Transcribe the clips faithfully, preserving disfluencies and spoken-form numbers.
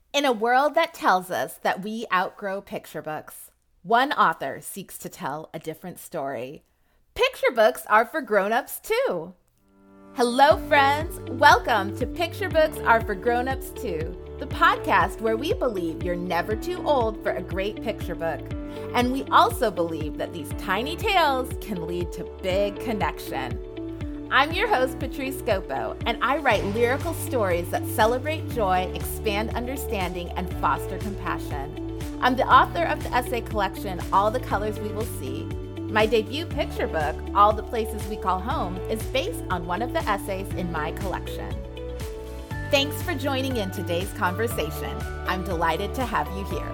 In a world that tells us that we outgrow picture books, one author seeks to tell a different story. Picture books are for grown-ups too. Hello, friends. Welcome to Picture Books Are for Grown-ups Too, the podcast where we believe you're never too old for a great picture book. And we also believe that these tiny tales can lead to big connection. I'm your host, Patrice Scopo, and I write lyrical stories that celebrate joy, expand understanding, and foster compassion. I'm the author of the essay collection, All the Colors We Will See. My debut picture book, All the Places We Call Home, is based on one of the essays in my collection. Thanks for joining in today's conversation. I'm delighted to have you here.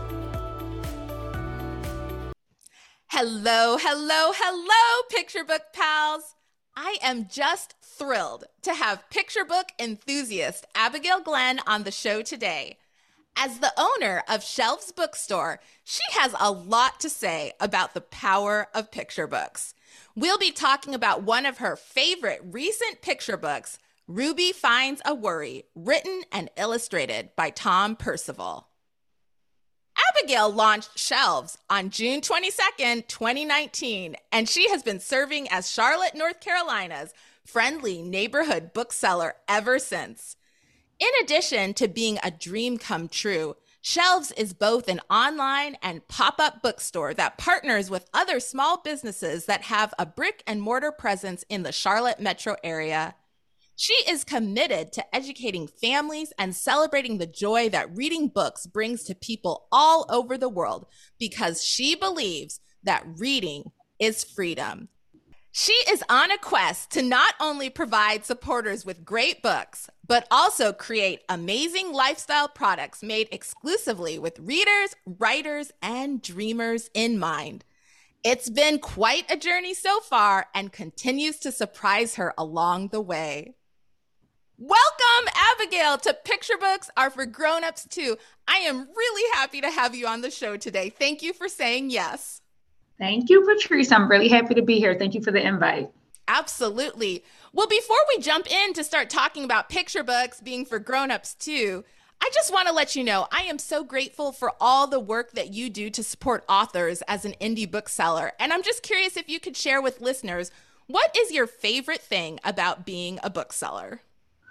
Hello, hello, hello, picture book pals. I am just thrilled to have picture book enthusiast Abigail Glenn on the show today. As the owner of Shelves Bookstore, she has a lot to say about the power of picture books. We'll be talking about one of her favorite recent picture books, Ruby Finds a Worry, written and illustrated by Tom Percival. Abigail launched Shelves on June twenty-second, twenty nineteen, and she has been serving as Charlotte, North Carolina's friendly neighborhood bookseller ever since. In addition to being a dream come true, Shelves is both an online and pop-up bookstore that partners with other small businesses that have a brick and mortar presence in the Charlotte metro area. She is committed to educating families and celebrating the joy that reading books brings to people all over the world because she believes that reading is freedom. She is on a quest to not only provide supporters with great books, but also create amazing lifestyle products made exclusively with readers, writers, and dreamers in mind. It's been quite a journey so far and continues to surprise her along the way. Welcome, Abigail, to Picture Books Are for Grown-ups Too. I am really happy to have you on the show today. Thank you for saying yes. Thank you, Patrice. I'm really happy to be here. Thank you for the invite. Absolutely. Well, before we jump in to start talking about picture books being for grown-ups too, I just want to let you know I am so grateful for all the work that you do to support authors as an indie bookseller. And I'm just curious if you could share with listeners, what is your favorite thing about being a bookseller?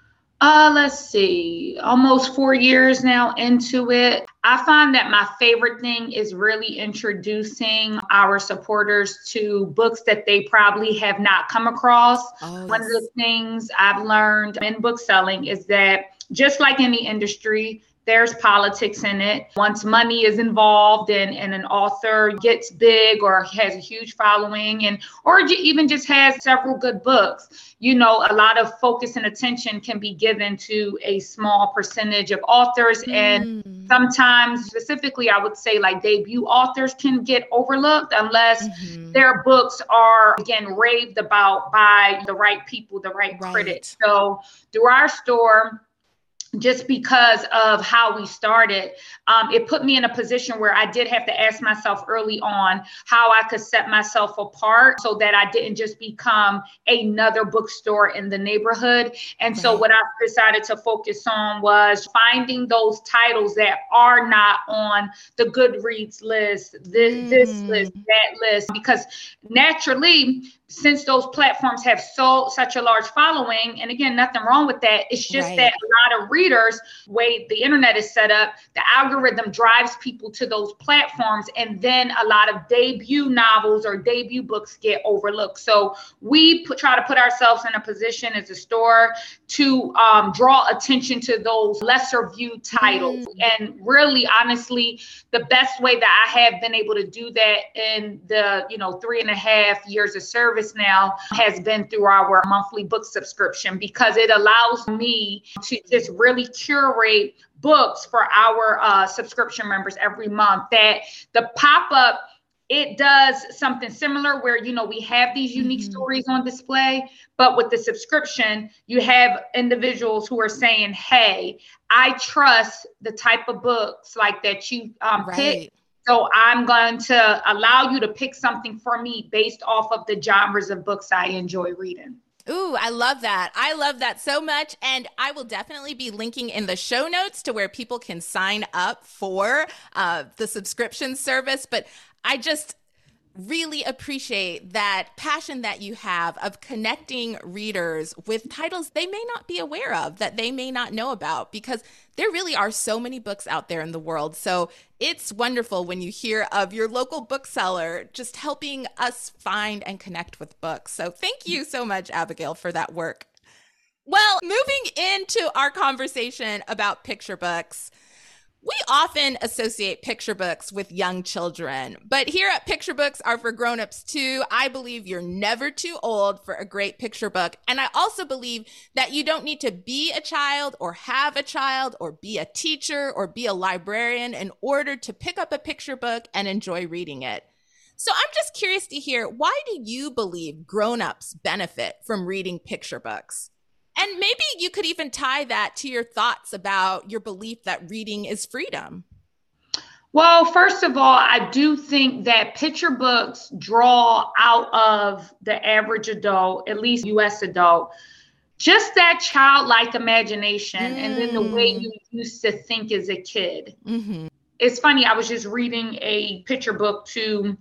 Uh, let's see, almost four years now into it. I find that my favorite thing is really introducing our supporters to books that they probably have not come across. Oh, One yes. of the things I've learned in bookselling is that just like any industry, there's politics in it. Once money is involved and, and an author gets big or has a huge following and or even just has several good books, you know, a lot of focus and attention can be given to a small percentage of authors. Mm. And sometimes, specifically, I would say like debut authors can get overlooked unless Mm-hmm. their books are, again, raved about by the right people, the right, right. critics. So through our store, just because of how we started, um, it put me in a position where I did have to ask myself early on how I could set myself apart so that I didn't just become another bookstore in the neighborhood. And right. so what I decided to focus on was finding those titles that are not on the Goodreads list, this, mm. this list, that list, because naturally, since those platforms have so such a large following, and again, nothing wrong with that. It's just right. that a lot of readers, way the internet is set up, the algorithm drives people to those platforms, and then a lot of debut novels or debut books get overlooked. So we put, try to put ourselves in a position as a store to um, draw attention to those lesser viewed titles. Mm. And really, honestly, the best way that I have been able to do that in the, you know, three and a half years of service now has been through our monthly book subscription, because it allows me to just really curate books for our uh, subscription members every month. That the pop-up, it does something similar where, you know, we have these unique mm-hmm. stories on display, but with the subscription, you have individuals who are saying, hey, I trust the type of books like that you um, right. pick. So I'm going to allow you to pick something for me based off of the genres of books I enjoy reading. Ooh, I love that. I love that so much. And I will definitely be linking in the show notes to where people can sign up for uh, the subscription service. But I just really appreciate that passion that you have of connecting readers with titles they may not be aware of, that they may not know about, because there really are so many books out there in the world. So it's wonderful when you hear of your local bookseller just helping us find and connect with books. So thank you so much, Abigail, for that work. Well, moving into our conversation about picture books, we often associate picture books with young children, but here at Picture Books Are for Grown-ups Too, I believe you're never too old for a great picture book. And I also believe that you don't need to be a child or have a child or be a teacher or be a librarian in order to pick up a picture book and enjoy reading it. So I'm just curious to hear, why do you believe grown-ups benefit from reading picture books? And maybe you could even tie that to your thoughts about your belief that reading is freedom. Well, first of all, I do think that picture books draw out of the average adult, at least U S adult, just that childlike imagination mm. and then the way you used to think as a kid. Mm-hmm. It's funny, I was just reading a picture book to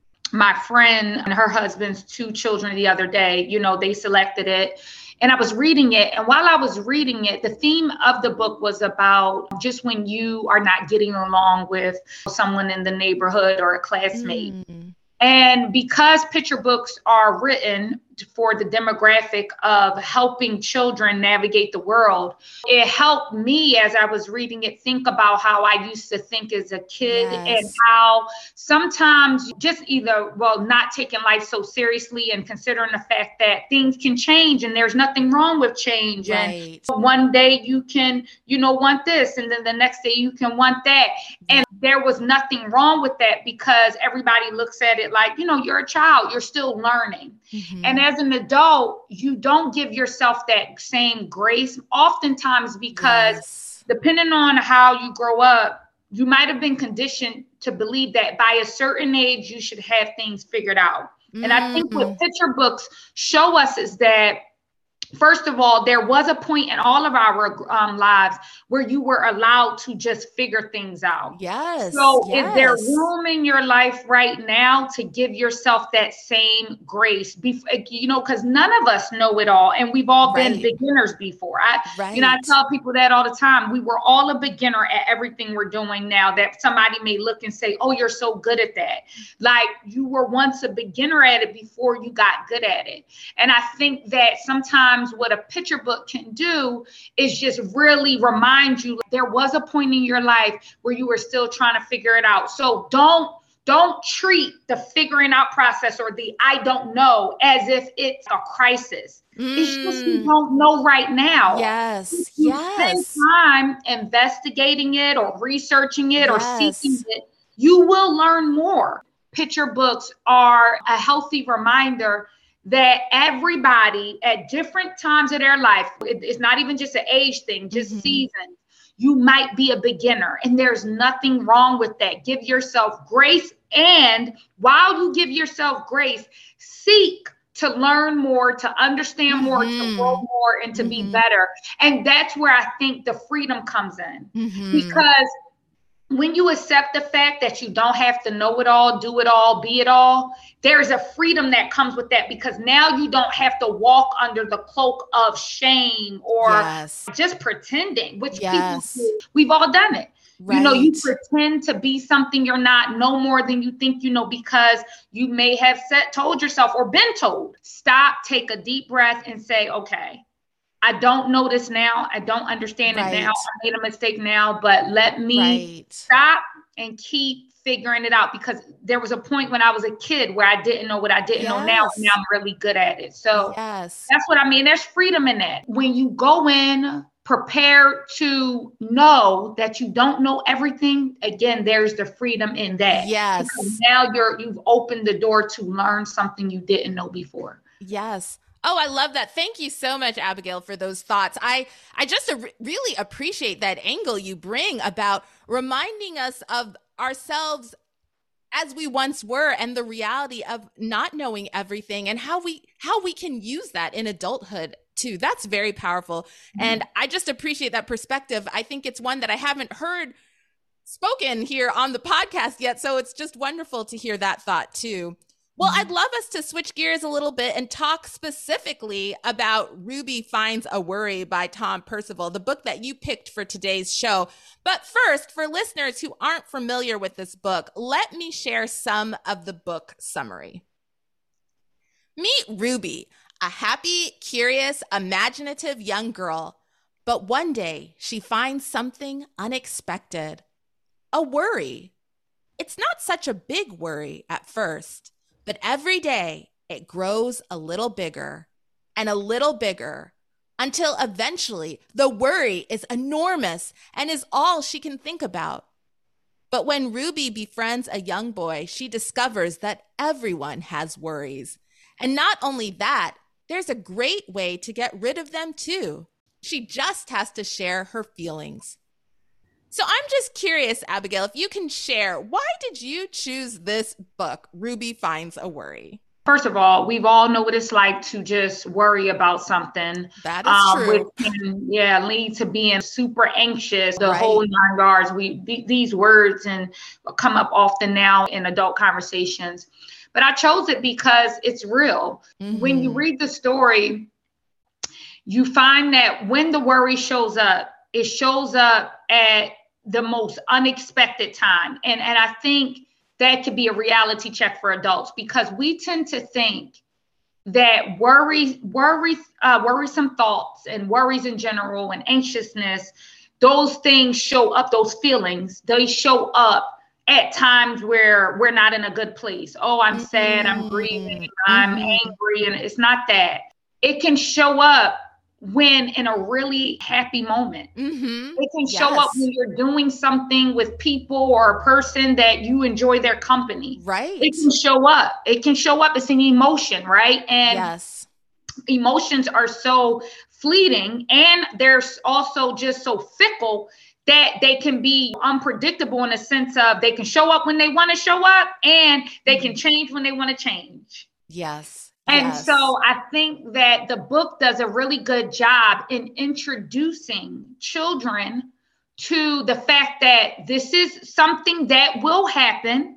my friend and her husband's two children the other day. You know, they selected it. And I was reading it. And while I was reading it, the theme of the book was about just when you are not getting along with someone in the neighborhood or a classmate. Mm. And because picture books are written for the demographic of helping children navigate the world, it helped me as I was reading it think about how I used to think as a kid yes. and how sometimes just either, well, not taking life so seriously and considering the fact that things can change and there's nothing wrong with change. Right. And one day you can, you know, want this and then the next day you can want that. And there was nothing wrong with that because everybody looks at it like, you know, you're a child, you're still learning. Mm-hmm. And as an adult, you don't give yourself that same grace, oftentimes because yes. depending on how you grow up, you might have been conditioned to believe that by a certain age, you should have things figured out. Mm-hmm. And I think what picture books show us is that, first of all, there was a point in all of our um, lives where you were allowed to just figure things out. Yes. So yes. is there room in your life right now to give yourself that same grace? Bef- you know, because none of us know it all. And we've all right. been beginners before. I, right. You know, I tell people that all the time. We were all a beginner at everything we're doing now that somebody may look and say, oh, you're so good at that. Like you were once a beginner at it before you got good at it. And I think that sometimes what a picture book can do is just really remind you there was a point in your life where you were still trying to figure it out. So don't don't treat the figuring out process or the I don't know as if it's a crisis. Mm. It's just you don't know right now. Yes. If you yes. spend time investigating it or researching it yes. or seeking it, you will learn more. Picture books are a healthy reminder that everybody at different times of their life, it's not even just an age thing, just mm-hmm. seasons, you might be a beginner and there's nothing wrong with that. Give yourself grace. And while you give yourself grace, seek to learn more, to understand more, mm-hmm. to grow more, and to mm-hmm. be better. And that's where I think the freedom comes in mm-hmm. because when you accept the fact that you don't have to know it all, do it all, be it all, there's a freedom that comes with that because now you don't have to walk under the cloak of shame or yes. just pretending, which yes. people do. We've all done it. Right. You know, you pretend to be something you're not, no more than you think you know, because you may have said, told yourself or been told. Stop, take a deep breath and say, okay, I don't know this now. I don't understand right. it now. I made a mistake now, but let me right. stop and keep figuring it out because there was a point when I was a kid where I didn't know what I didn't yes. know now. And now I'm really good at it. So yes. that's what I mean. There's freedom in that. When you go in prepared to know that you don't know everything, again, there's the freedom in that. Yes. Because now you're, you've opened the door to learn something you didn't know before. Yes. Oh, I love that. Thank you so much, Abigail, for those thoughts. I, I just a- really appreciate that angle you bring about reminding us of ourselves as we once were, and the reality of not knowing everything, and how we how we can use that in adulthood too. That's very powerful. Mm-hmm. And I just appreciate that perspective. I think it's one that I haven't heard spoken here on the podcast yet. So it's just wonderful to hear that thought too. Well, mm-hmm. I'd love us to switch gears a little bit and talk specifically about Ruby Finds a Worry by Tom Percival, the book that you picked for today's show. But first, for listeners who aren't familiar with this book, let me share some of the book summary. Meet Ruby, a happy, curious, imaginative young girl. But one day she finds something unexpected, a worry. It's not such a big worry at first, but every day it grows a little bigger and a little bigger until eventually the worry is enormous and is all she can think about. But when Ruby befriends a young boy, she discovers that everyone has worries. And not only that, there's a great way to get rid of them too. She just has to share her feelings. So I'm just curious, Abigail, if you can share, why did you choose this book, Ruby Finds a Worry? First of all, we've all know what it's like to just worry about something. That is um, true. Which can, yeah, lead to being super anxious, the right. whole nine yards. We th- These words and come up often now in adult conversations. But I chose it because it's real. Mm-hmm. When you read the story, you find that when the worry shows up, it shows up at the most unexpected time. And, and I think that could be a reality check for adults, because we tend to think that worry, worry, uh, worrisome thoughts and worries in general and anxiousness, those things show up, those feelings, they show up at times where we're not in a good place. Oh, I'm sad, I'm grieving, I'm mm-hmm. angry. And it's not that. It can show up when in a really happy moment. Mm-hmm. It can show yes. up when you're doing something with people or a person that you enjoy their company. Right. It can show up. It can show up. It's an emotion, right? And yes. emotions are so fleeting, and they're also just so fickle that they can be unpredictable in a sense of they can show up when they want to show up, and they can change when they want to change. Yes. And yes. so I think that the book does a really good job in introducing children to the fact that this is something that will happen.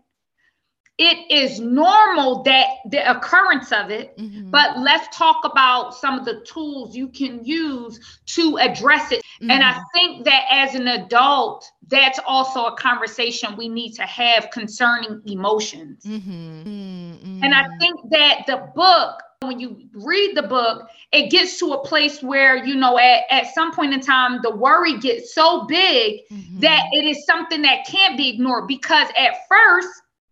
It is normal, that the occurrence of it, mm-hmm. but let's talk about some of the tools you can use to address it. Mm-hmm. And I think that as an adult, that's also a conversation we need to have concerning emotions. Mm-hmm. Mm-hmm. And I think that the book, when you read the book, it gets to a place where, you know, at, at some point in time, the worry gets so big mm-hmm. that it is something that can't be ignored, because at first,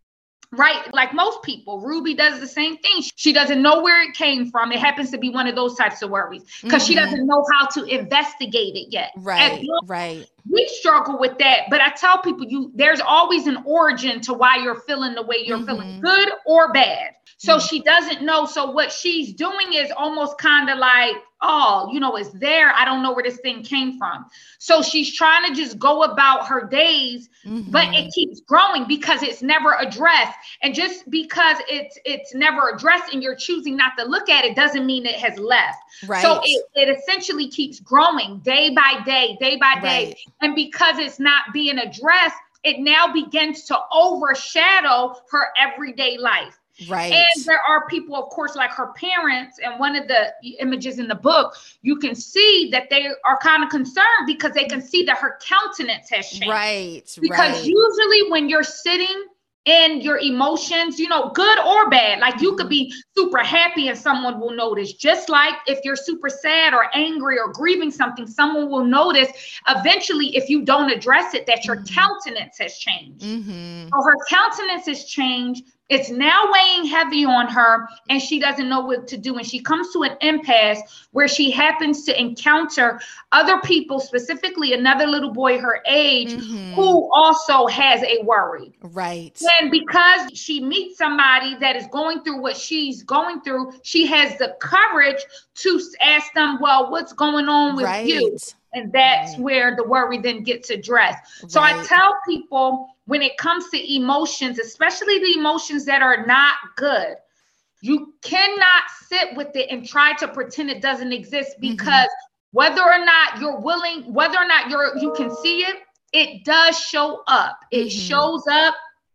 right, like most people, Ruby does the same thing. She doesn't know where it came from. It happens to be one of those types of worries because mm-hmm. she doesn't know how to investigate it yet. Right, right. We struggle with that, but I tell people, you there's always an origin to why you're feeling the way you're mm-hmm. feeling, good or bad. So mm-hmm. she doesn't know. So what she's doing is almost kind of like, oh, you know, it's there. I don't know where this thing came from. So she's trying to just go about her days, mm-hmm. but it keeps growing because it's never addressed. And just because it's it's never addressed and you're choosing not to look at it doesn't mean it has left. Right. So it, it essentially keeps growing day by day, day by day. Right. And because it's not being addressed, it now begins to overshadow her everyday life. Right. And there are people, of course, like her parents. And one of the images in the book, you can see that they are kind of concerned because they can see that her countenance has changed. Right. Because right. usually when you're sitting in your emotions, you know, good or bad, like you could be super happy and someone will notice. Just like if you're super sad or angry or grieving something, someone will notice eventually if you don't address it that your mm-hmm. countenance has changed. Mm-hmm. So her countenance has changed. It's now weighing heavy on her and she doesn't know what to do. And she comes to an impasse where she happens to encounter other people, specifically another little boy her age, mm-hmm. who also has a worry. Right. And because she meets somebody that is going through what she's going through, she has the courage to ask them, well, what's going on with right. you? And that's right. where the worry then gets addressed. So Right. I tell people, when it comes to emotions, especially the emotions that are not good, you cannot sit with it and try to pretend it doesn't exist, because mm-hmm. whether or not you're willing, whether or not you're you can see it, it does show up. It mm-hmm. shows up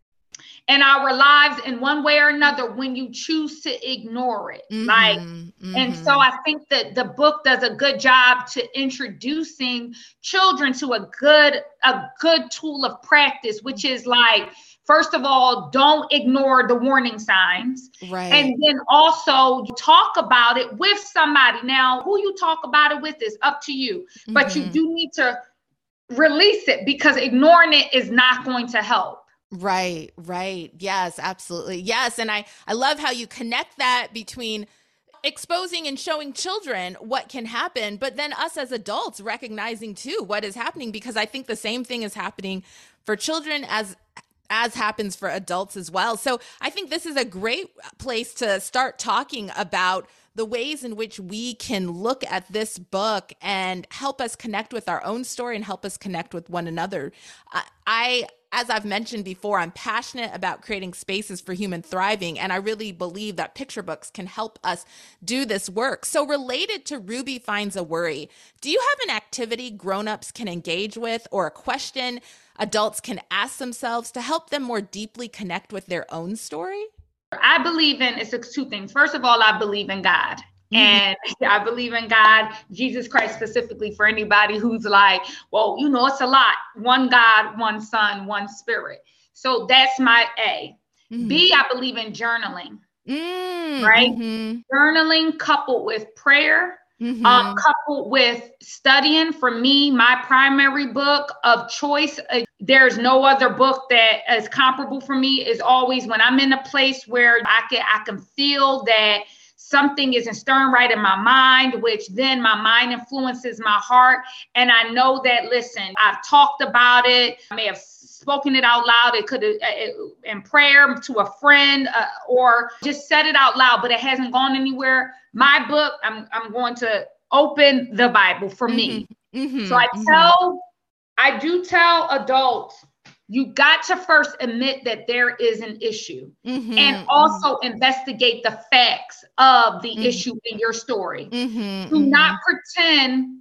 in our lives in one way or another when you choose to ignore it. Mm-hmm. Like, mm-hmm. and so I think that the book does a good job to introducing children to a good, a good tool of practice, which is like, first of all, don't ignore the warning signs. Right. And then also talk about it with somebody. Now, who you talk about it with is up to you, mm-hmm. but you do need to release it, because ignoring it is not going to help. Right, right. Yes, absolutely. Yes. And I, I love how you connect that between exposing and showing children what can happen, but then us as adults recognizing too what is happening, because I think the same thing is happening for children as as happens for adults as well. So I think this is a great place to start talking about the ways in which we can look at this book and help us connect with our own story and help us connect with one another. I, I As I've mentioned before, I'm passionate about creating spaces for human thriving, and I really believe that picture books can help us do this work. So related to Ruby Finds a Worry, do you have an activity grown-ups can engage with, or a question adults can ask themselves to help them more deeply connect with their own story? I believe in, it's two things. First of all, I believe in God. And I believe in God, Jesus Christ specifically, for anybody who's like, well, you know, it's a lot. One God, one Son, one Spirit. So that's my A. Mm-hmm. B, I believe in journaling, mm-hmm. right? Mm-hmm. Journaling coupled with prayer, mm-hmm. um, coupled with studying. For me, my primary book of choice, uh, there's no other book that is comparable for me, is always when I'm in a place where I can, I can feel that something isn't stirring right in my mind, which then my mind influences my heart. And I know that, listen, I've talked about it. I may have spoken it out loud. It could have uh, in prayer to a friend uh, or just said it out loud, but it hasn't gone anywhere. My book, I'm, I'm going to open the Bible for mm-hmm. me. Mm-hmm. So I tell, mm-hmm. I do tell adults, you got to first admit that there is an issue, mm-hmm, and also mm-hmm. investigate the facts of the mm-hmm. issue in your story. Mm-hmm, Do mm-hmm. not pretend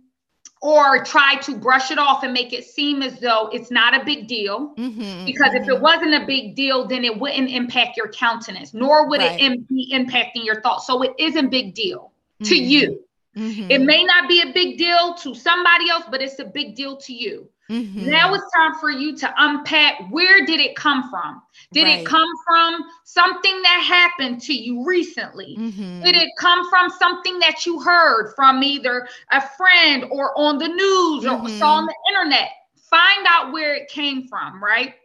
or try to brush it off and make it seem as though it's not a big deal. Mm-hmm, because mm-hmm. if it wasn't a big deal, then it wouldn't impact your countenance, nor would right. it im- be impacting your thoughts. So it is a big deal mm-hmm. to you. Mm-hmm. It may not be a big deal to somebody else, but it's a big deal to you. Mm-hmm. Now it's time for you to unpack, where did it come from? Did right. it come from something that happened to you recently? Mm-hmm. Did it come from something that you heard from either a friend or on the news mm-hmm. or saw on the internet? Find out where it came from, right?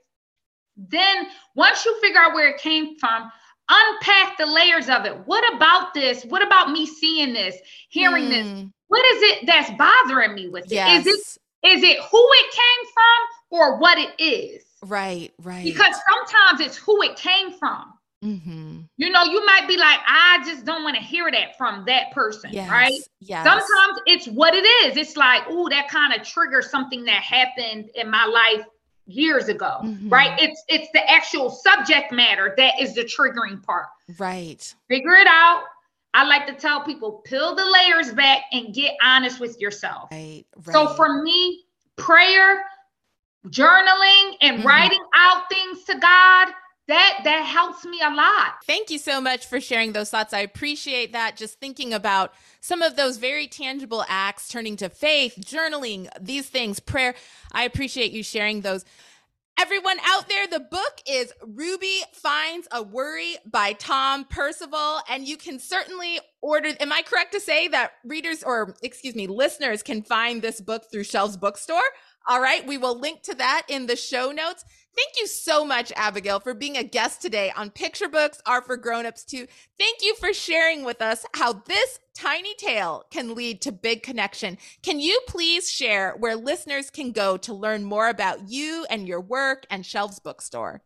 Then once you figure out where it came from, unpack the layers of it. What about this? What about me seeing this, hearing mm. this? What is it that's bothering me with it? Yes. Is it Is it who it came from or what it is? Right, right. Because sometimes it's who it came from. Mm-hmm. You know, you might be like, I just don't want to hear that from that person, yes, right? Yes. Sometimes it's what it is. It's like, oh, that kind of triggers something that happened in my life years ago, mm-hmm. right? It's it's the actual subject matter that is the triggering part. Right. Figure it out. I like to tell people, peel the layers back and get honest with yourself. Right, right. So for me, prayer, journaling, and mm-hmm. writing out things to God, that that helps me a lot. Thank you so much for sharing those thoughts. I appreciate that. Just thinking about some of those very tangible acts, turning to faith, journaling, these things, prayer. I appreciate you sharing those. Everyone out there, the book is Ruby Finds a Worry by Tom Percival, and you can certainly order. Am I correct to say that readers or, excuse me, listeners can find this book through Shelves Bookstore? All right, we will link to that in the show notes. Thank you so much, Abigail, for being a guest today on Picture Books Are for Grown-Ups Too. Thank you for sharing with us how this tiny tale can lead to big connection. Can you please share where listeners can go to learn more about you and your work and Shelves Bookstore?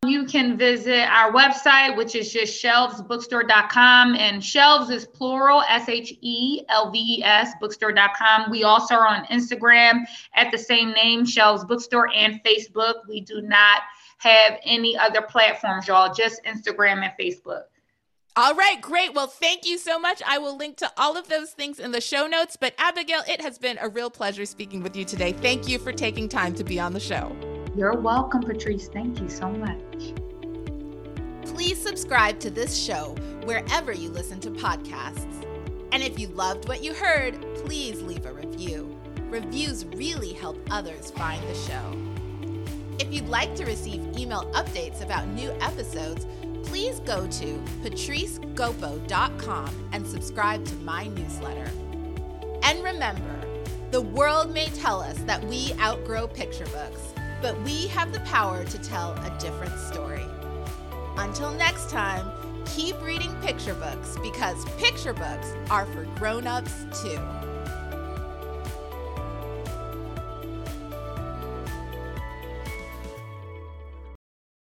You can visit our website, which is just shelves bookstore dot com. And Shelves is plural, S H E L V E S, bookstore dot com. We also are on Instagram at the same name, Shelves Bookstore, and Facebook. We do not have any other platforms, y'all, just Instagram and Facebook. All right, great. Well, thank you so much. I will link to all of those things in the show notes. But Abigail, it has been a real pleasure speaking with you today. Thank you for taking time to be on the show. You're welcome, Patrice. Thank you so much. Please subscribe to this show wherever you listen to podcasts. And if you loved what you heard, please leave a review. Reviews really help others find the show. If you'd like to receive email updates about new episodes, please go to patrice gopo dot com and subscribe to my newsletter. And remember, the world may tell us that we outgrow picture books, but we have the power to tell a different story. Until next time, keep reading picture books because picture books are for grown-ups too.